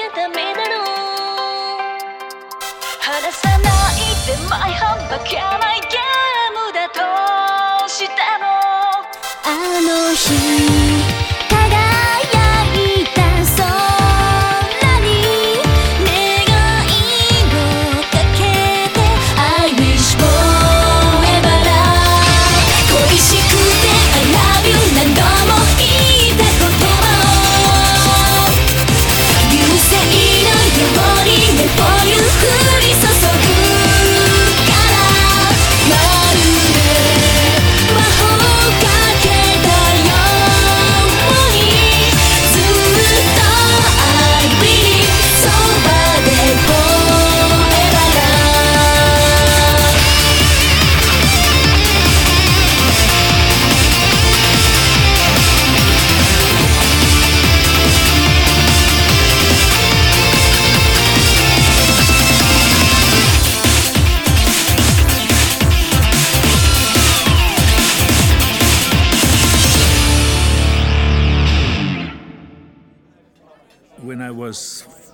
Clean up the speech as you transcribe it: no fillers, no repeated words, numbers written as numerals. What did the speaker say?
ダメだろう。離さないで前は負けないゲームだとしても、あの日輝いた空に願いをかけて I wish forever 恋しくて I love you 何度も言いた言葉を流星のように目をゆっくり注ぐからまるで魔法かけたようにずっと I believe そばで forever When I was